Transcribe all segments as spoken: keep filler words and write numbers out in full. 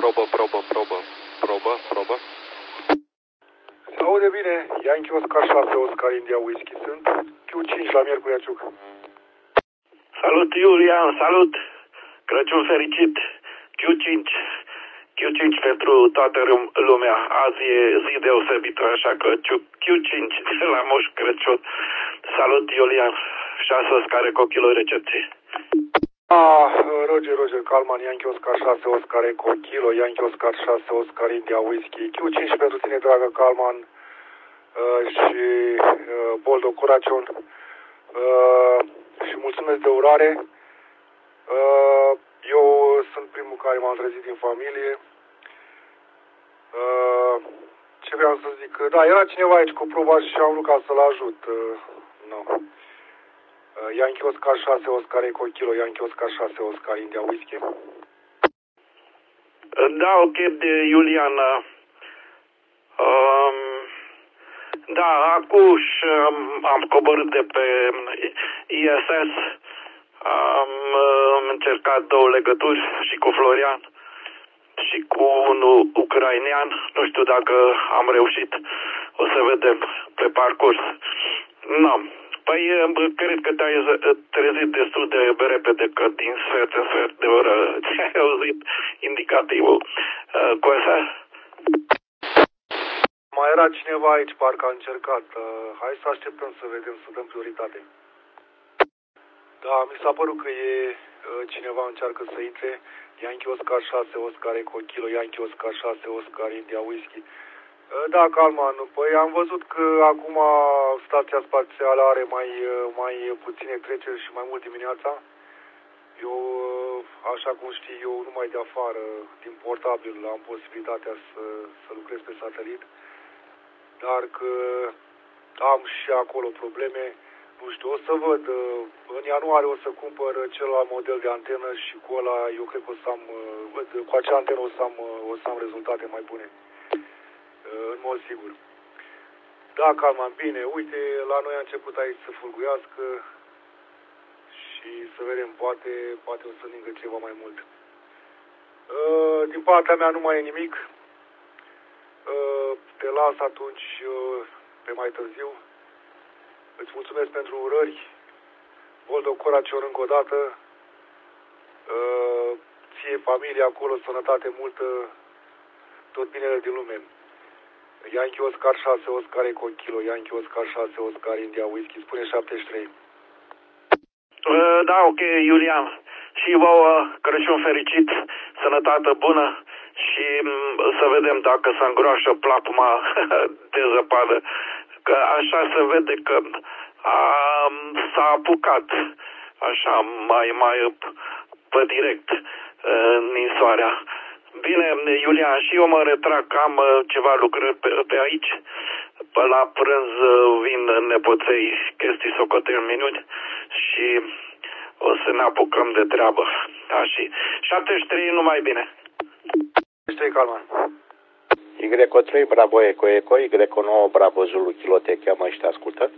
probă, probă, probă, probă, probă. Se aude bine, Yankee Oscar șase, Oscar India Whisky, sunt Q cinci la Miercurea Ciuc. Salut, Iulian, salut! Crăciun fericit! Q cinci. Q cinci pentru toată lumea. Azi e zi deosebită, așa că Q cinci la Moș Crăciun. Salut, Iulian! șase Oscar cu kilo recepție. Ah, Roger, Roger, Calman, Yankee Oscar șase, Oscar Eco Kilo, Yankee Oscar șase, Oscar India Whisky, Q cinci pentru tine, dragă Calman, uh, și uh, Boldo Curacion, uh, și mulțumesc de urare. Uh, eu sunt primul care m-am trezit din familie. Uh, ce vreau să zic? Da, era cineva aici cu proba și am vrut ca să-l ajut. Uh, no. Yankee Oscar șase, Oscar Eco Kilo, Yankee Oscar șase, Oscar India Whisky. Da, ok, de Iulian. Um, da, acum am coborât de pe I S S. Am uh, încercat două legături și cu Florian și cu unul ucrainean. Nu știu dacă am reușit. O să vedem pe parcurs. Nu. Păi, cred că te-ai trezit destul de repede, că din sfert în sfert de oră ți-ai auzit indicativul. Cu asta? Mai era cineva aici, parcă a încercat. Hai să așteptăm să vedem, să dăm prioritate. Da, mi s-a părut că e cineva încearcă să intre. Yankee Oscar șase, Oscar Eco Kilo, Yankee Oscar șase, Oscar India Whisky. Da, Calman, păi am văzut că acum stația spațială are mai, mai puține treceri și mai mult dimineața. Eu, așa cum știi, eu numai de afară, din portabil, am posibilitatea să, să lucrez pe satelit. Dar că am și acolo probleme, nu știu, o să văd. În ianuarie o să cumpăr celălalt model de antenă și cu ăla eu cred că o să am, cu acea antenă o să am, o să am rezultate mai bune. În mod sigur. Da, Calman, bine, uite, la noi a început aici să fulguiască și să vedem, poate, poate o să ningă ceva mai mult. Din partea mea nu mai e nimic. Te las atunci pe mai târziu. Îți mulțumesc pentru urări. Boldo Coracion încă o dată. Ție, familie acolo, sănătate multă, tot binele din lume. Yankee Oscar șase, Oscar Eco Kilo, Yankee Oscar șase, Oscar India Whisky, spune șaptezeci și trei. Uh, da, ok, Iulian. Și vouă, Crăciun fericit, sănătate bună și m- să vedem dacă se îngroașă plapuma de zăpadă. Că așa se vede că a, s-a apucat așa mai, mai pe direct ninsoarea. Bine, Iulian, și eu mă retrag, am ceva lucrări pe, pe aici. Pe la prânz vin nepoței, chestii socoteli minuni și o să ne apucăm de treabă. Da, și șaptezeci și trei, numai bine. șaptezeci și trei, Calman. Y trei, Bravo Eco Eco, Y nouă, Bravo Zulu Kilo, te cheamă și te ascultă.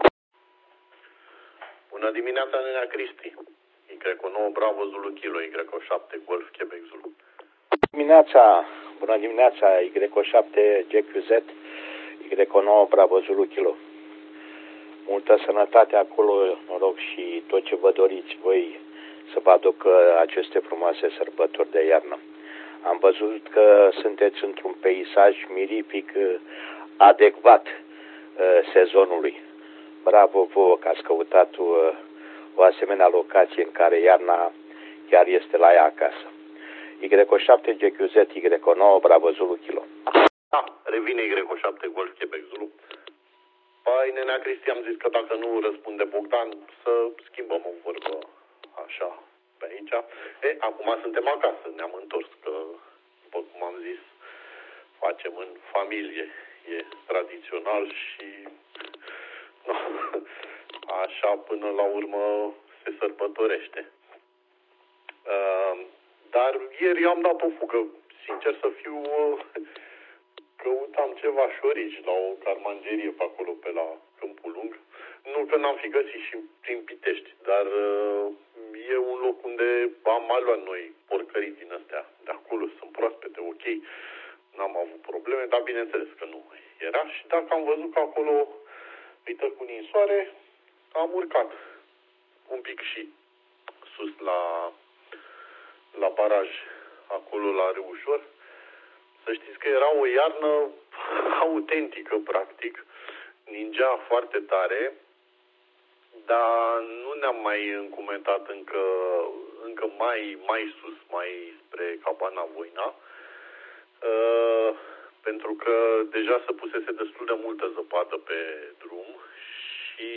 Bună dimineața, Nenea Cristi. Y nouă, Bravo Zulu Kilo, Y șapte, Golf Quebec Zulu. Dimineața, bună dimineața, Y șapte, G Q Z, Y nouă, Bravo Zulu Kilo. Multă sănătate acolo, noroc și tot ce vă doriți voi să vă aducă aceste frumoase sărbători de iarnă. Am văzut că sunteți într-un peisaj mirific adecvat sezonului. Bravo vouă că ați căutat o asemenea locație în care iarna chiar este la ea acasă. Y șapte, G Q Z, Y nouă, Bravo Zulu Kilo. Da, revine Y șapte, Golf Quebec Zulu. Păi, Nenea Cristi, am zis că dacă nu răspunde Bogdan, să schimbăm o vorbă așa pe aici. E, acum suntem acasă, ne-am întors, că, după cum am zis, facem în familie. E tradițional și no, așa până la urmă se sărbătorește. Uh, dar ieri eu am dat o fugă, sincer să fiu, căutam ceva șorici la o carmangerie pe acolo, pe la Câmpul Lung. Nu că n-am fi găsit și prin Pitești, dar e un loc unde am mai luat noi porcării din astea. De acolo sunt proaspete, ok, n-am avut probleme, dar bineînțeles că nu era. Și dacă am văzut că acolo îi tă cu ninsoare, am urcat un pic și sus la, la baraj, acolo la Râușor. Să știți că era o iarnă autentică, practic. Ningea foarte tare, dar nu ne-am mai încumentat încă, încă mai, mai sus, mai spre Cabana Voina, uh, pentru că deja se pusese destul de multă zăpadă pe drum și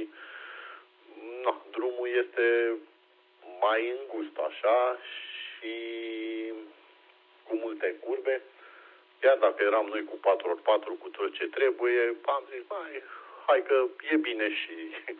na, drumul este mai îngust așa și cu multe curbe. Chiar dacă eram noi cu patru ori patru cu tot ce trebuie, am zis, mai, hai că e bine și,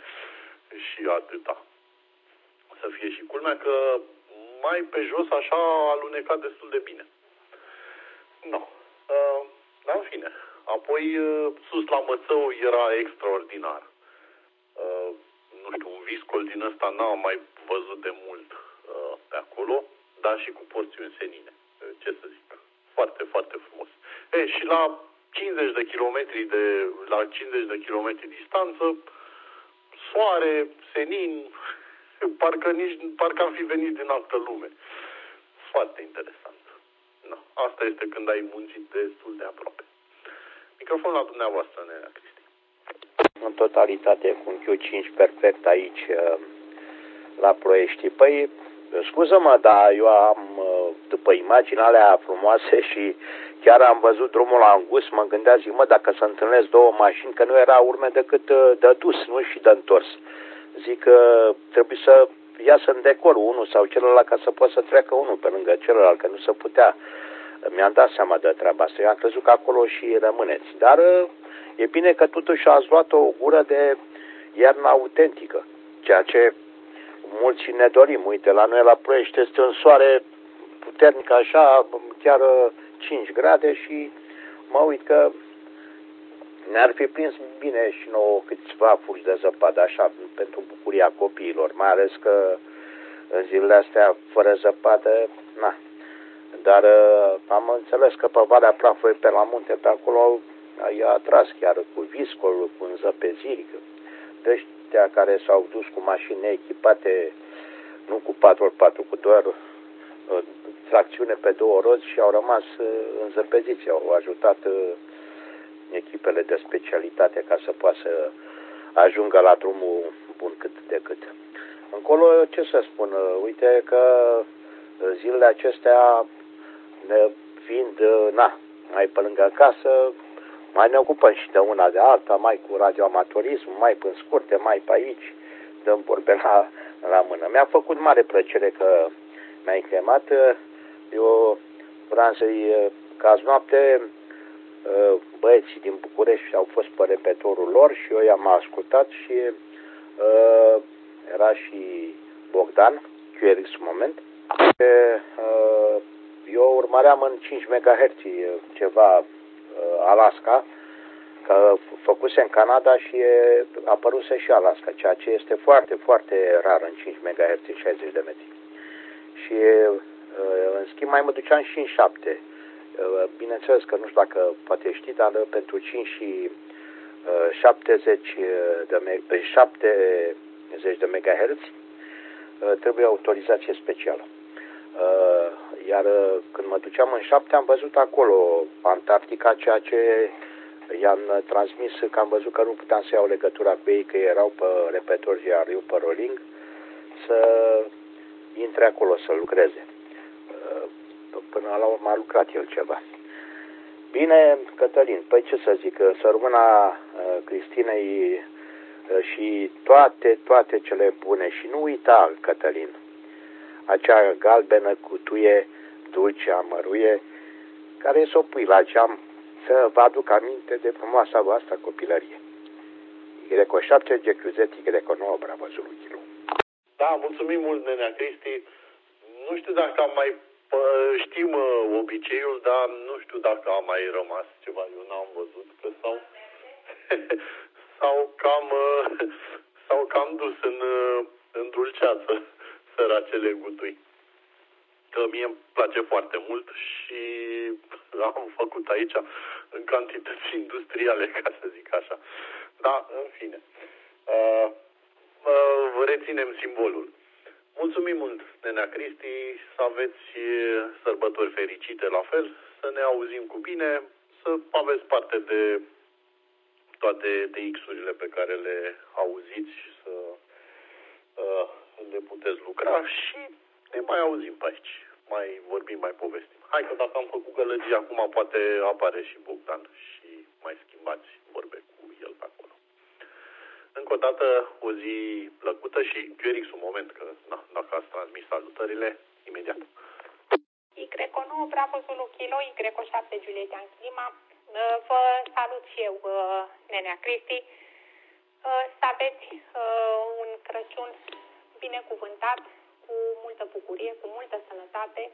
și atâta. Să fie și culmea că mai pe jos așa a alunecat destul de bine. No. Uh, dar în fine. Apoi uh, sus la Mățău era extraordinar. Uh, nu știu, un viscol din ăsta n-am mai văzut de mult uh, pe acolo, dar și cu porțiuni senine. Uh, ce să zic. Foarte, foarte frumos. E, și la cincizeci de kilometri de la cincizeci de kilometri distanță, soare, senin, parcă nici parcă am fi venit din altă lume. Foarte interesant. No, asta este când ai muncit destul de aproape. Microfonul la dumneavoastră, Nenea Cristi. În totalitate cu un Q cinci perfect aici la Ploiești. Păi, scuză-mă, dar eu am, după imaginile alea frumoase și chiar am văzut drumul la îngust, mă gândea, zic, mă, dacă se întâlnesc două mașini, că nu era urme decât de dus, nu și de întors. Zic că trebuie să iasă în decor unul sau celălalt ca să poată să treacă unul pe lângă celălalt, că nu se putea. Mi-am dat seama de treaba asta. Eu am crezut că acolo și rămâneți. Dar e bine că totuși ați luat o gură de iarnă autentică, ceea ce mulți ne dorim. Uite, la noi la Ploiești este un soare puternic așa, chiar cinci grade și mă uit că ne-ar fi prins bine și nouă câțiva fugi de zăpadă, așa, pentru bucuria copiilor, mai ales că în zilele astea, fără zăpadă, na. Dar am înțeles că pe Valea Prafului, pe la munte, pe acolo, i-a atras chiar cu viscol, cu înzăpeziri. Deci, ăștia care s-au dus cu mașini echipate, nu cu patru ori patru, cu doar uh, tracțiune pe două roți și au rămas uh, înzăpeziți, au ajutat uh, echipele de specialitate ca să poată să ajungă la drumul bun cât de cât. Încolo, ce să spun, uh, uite că zilele acestea, ne fiind, uh, na, mai pe lângă casă, mai ne ocupăm și de una de alta, mai cu radioamatorism, mai pe scurte, mai pe aici, dăm vorbe la, la mână. Mi-a făcut mare plăcere că mi-ai chemat. Eu vreau să-i, că azi noapte, băieții din București au fost pe repetorul lor și eu i-am ascultat și uh, era și Bogdan, Q R X moment. Uh, eu urmăream în cinci megahertz ceva Alaska, că făcuse în Canada și e, apăruse și Alaska, ceea ce este foarte, foarte rar în cinci megahertz, șaizeci de metri. Și în schimb mai mă duceam și în șapte. Bineînțeles că nu știu dacă poate știi, dar pentru cinci și șaptezeci de, șaptezeci de megahertz trebuie autorizație specială. Iar când mă duceam în șapte, am văzut acolo Antarctica, ceea ce i-am transmis, că am văzut că nu puteam să iau legătura cu ei, că erau pe repetor, iar eu pe rolling, să intre acolo, să lucreze. Până la urmă a lucrat el ceva. Bine, Cătălin, păi ce să zic, să rămână Cristinei și toate, toate cele bune. Și nu uita, Cătălin, acea galbenă cutie dulce, amăruie, care să o pui la geam, să vă aduc aminte de frumoasa voastră copilărie. Y șapte, G Q Z, Y nouă, Bravo Zulu Kilo. Da, mulțumim mult, Nenea Cristi. Nu știu dacă am mai știm obiceiul, dar nu știu dacă a mai rămas ceva. Eu n-am văzut că s-au s-au cam s-au cam dus în, în dulceață săracele gutui. că mie îmi place foarte mult și am făcut aici în cantități industriale, ca să zic așa. Da, în fine. Uh, uh, reținem simbolul. Mulțumim mult, Nenea Cristi, să aveți sărbători fericite la fel, să ne auzim cu bine, să aveți parte de toate D X-urile pe care le auziți și să uh, le puteți lucra și ne mai auzim pe aici. Mai vorbim, mai povestim. Hai că dacă am făcut gălăgie, acum poate apare și Bogdan și mai schimbați vorbe cu el pe acolo. Încă o dată, o zi plăcută și Q R X un moment, că na, dacă ați transmis salutările, imediat. Y nouă Bravo Zulu Kilo, Y șapte Julieta Lima, vă salut și eu, Nenea Cristi. Să aveți un Crăciun binecuvântat, cu multă bucurie, cu multă sănătate.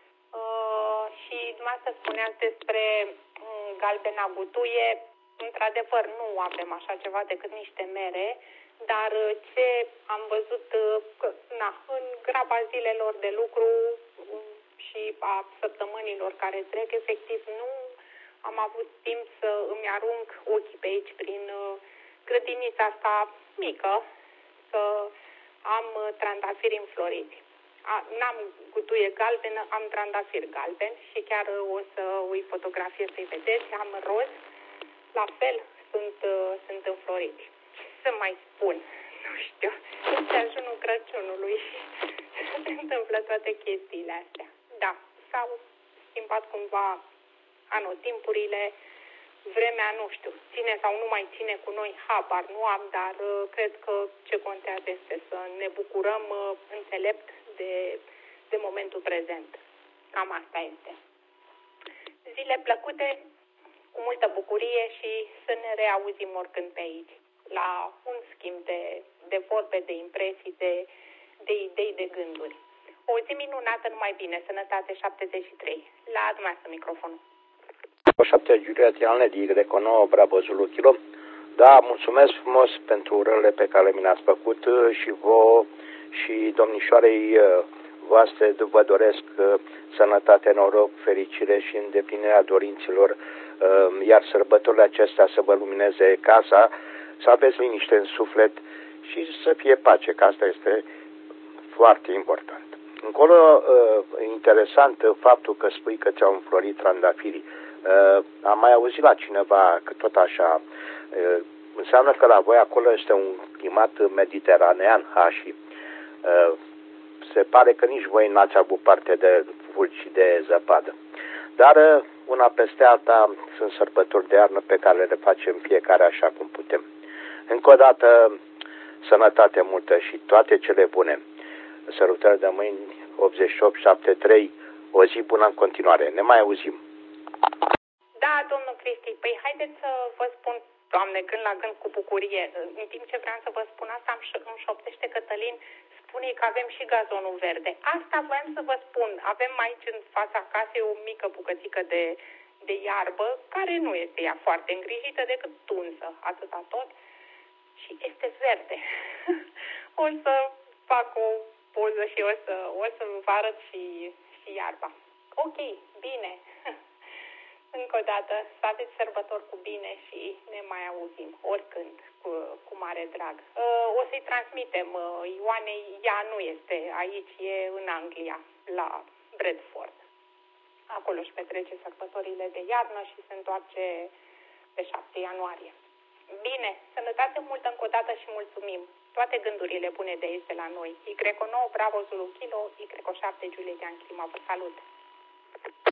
Și dumneavoastră spuneați despre galbena butuie. Într-adevăr, nu avem așa ceva decât niște mere, dar ce am văzut că, na, în graba zilelor de lucru și a săptămânilor care trec, efectiv nu am avut timp să îmi arunc ochii pe aici prin grădinița asta mică, să am trandafiri înfloriți. N-am gutuie galbenă, am trandafiri galben și chiar o să îi fotografiez să-i vedeți, am roz. La fel sunt, uh, sunt înfloriți. Ce să mai spun? Nu știu. Este ajunul Crăciunului și se întâmplă toate chestiile astea. Da, s-au schimbat cumva anotimpurile, vremea, nu știu, ține sau nu mai ține cu noi, habar nu am, dar uh, cred că ce contează este să ne bucurăm uh, înțelept de, de momentul prezent. Cam asta este. Zile plăcute, cu multă bucurie și să ne reauzim oricând pe aici, la un schimb de, de vorbe, de impresii, de, de idei, de gânduri. O zi minunată, numai bine, sănătate șaptezeci și trei. La dumneavoastră microfonul. șapte Julieta Alnedi, Greco nouă, Bravo Zulu Kilo. Da, mulțumesc frumos pentru urările pe care mi le-ați făcut și vouă și domnișoarei voastre vă doresc sănătate, noroc, fericire și îndeplinirea dorinților, iar sărbătorile acestea să vă lumineze casa, să aveți liniște în suflet și să fie pace, că asta este foarte important. Încolo, interesant faptul că spui că ți-au înflorit trandafirii. Am mai auzit la cineva că tot așa, înseamnă că la voi acolo este un climat mediteranean, ha, și se pare că nici voi n-ați avut parte de fulgi și de zăpadă. Dar una peste alta sunt sărbători de iarnă pe care le facem fiecare așa cum putem. Încă o dată, sănătate multă și toate cele bune. Sărutări de mâini, optzeci și opt șaptezeci și trei, o zi bună în continuare. Ne mai auzim. Da, domnul Cristi, păi haideți să vă spun, Doamne, gând la gând cu bucurie. În timp ce vreau să vă spun asta, îmi șoptește Cătălin, spune că avem și gazonul verde. Asta voiam să vă spun. Avem aici în fața casei o mică bucățică de, de iarbă, care nu este ea foarte îngrijită, decât tunsă, atâta tot. Și este verde. O să fac o poză și o să, o să vă arăt și, și iarba. Ok, bine. Încă o dată, să aveți sărbători cu bine și ne mai auzim, oricând, cu, cu mare drag. O să-i transmitem Ioanei, ea nu este aici, e în Anglia, la Bradford. Acolo își petrece sărbătorile de iarnă și se întoarce pe șapte ianuarie. Bine, sănătate multă încă o dată și mulțumim. Toate gândurile bune de aici de la noi. Y nouă Bravo Zulu Kilo, Y șapte Julieta Lima, vă salut!